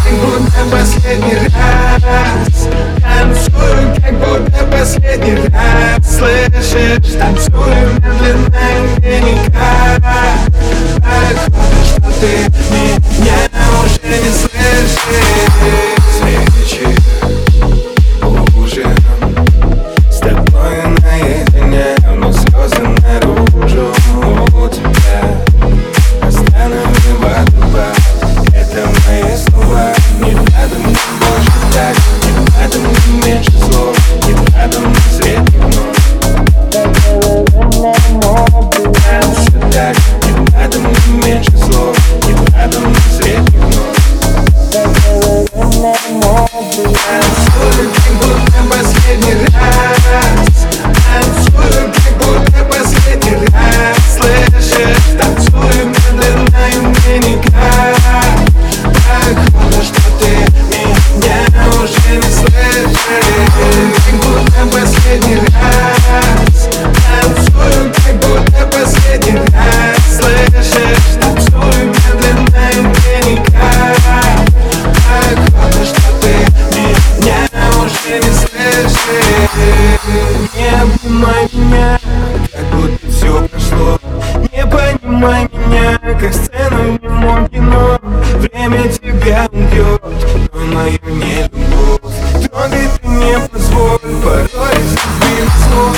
как будто последний раз. Танцую, как будто последний раз. Слышишь, танцую медленно и никак. Похоже, что ты меня уже не слышишь. Свечи, ужин, с тобой наедине, но слезы наружу. У тебя останови водопад. Это мои слова. Не надо мне больше так, не надо мне меньше слов, не надо мне средних ног. Танцуй так, не надо мне меньше слов, не надо мне средних ног. Танцую, как будто последний раз. Танцую, как будто последний раз. Слышишь, танцую медленно и мне никак. Похоже, что ты меня уже не слышишь. Как будто последний раз. Танцую, как будто последний раз. Слышишь, танцую медленно и мне никак. Похоже, что ты меня уже не слышишь. Не обнимай меня, как будто все прошло. Не понимай меня, как сцену в немом кино. Время тебя убьет, но мою не любовь. Трогай ты не позволь, порой забыл снов.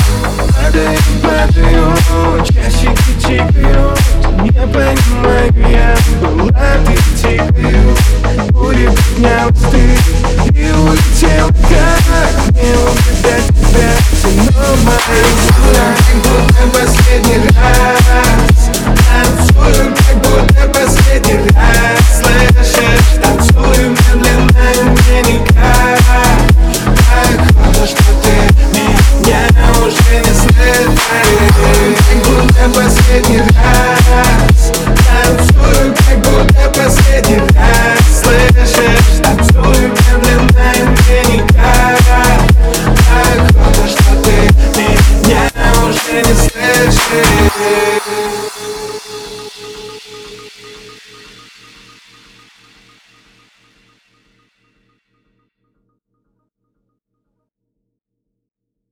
Падаю, часики тикают. Не понимаю я, была ты тихою. Буря поднялась ты и улетел как. Не угадать тебя, все мои слова. Как будто последний раз. Танцую, как будто последний раз. Слышишь, танцую медленно и мне никак. Похоже, что ты меня уже не слышишь. Как будто последний раз.